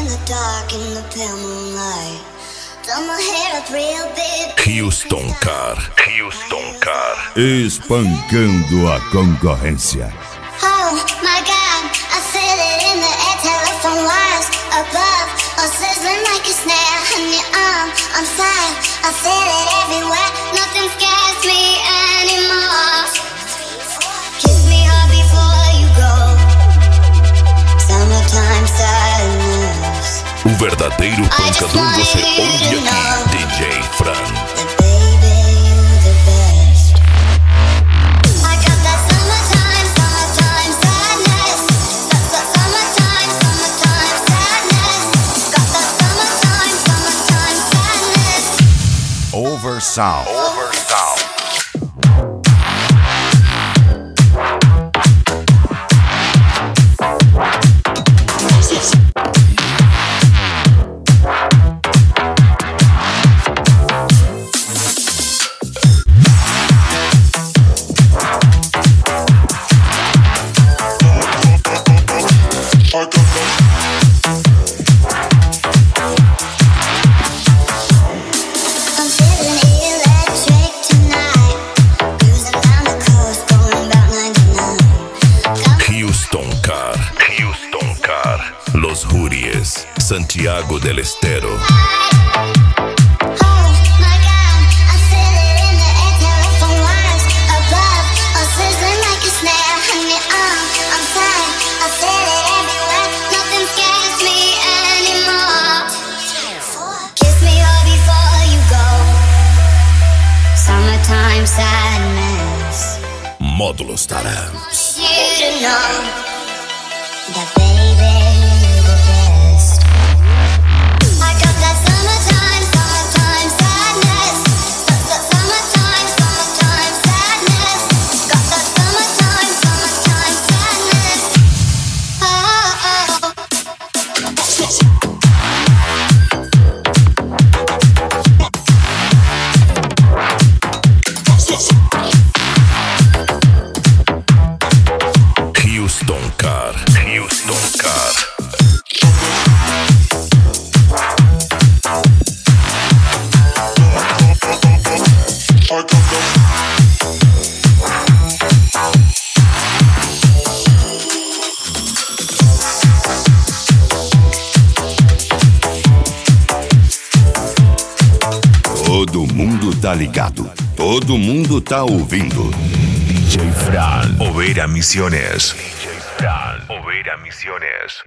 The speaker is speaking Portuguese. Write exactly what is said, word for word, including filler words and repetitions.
Houston Car, Houston Car, espancando a concorrência. Oh my God, I feel it in the air, telephone wires above, all sizzling like a snare in your arm, on fire. I feel it everywhere, nothing scares me anymore. Kiss me hard before you go. Summertime sadness. O verdadeiro pancador você ouve aqui, D J Fran. Oversound. Oversound. Los Huries, Santiago del Estero. Módulos Tarams. That baby, you're the best. I got that summertime, summertime sadness. Summertime, summertime sadness. Got that summertime, summertime sadness. Oh, oh. Houston Car, Houston Car. Todo mundo tá ligado, todo mundo tá ouvindo. D J Fran, Oveira Misiones. D J Fran, Oveira Misiones.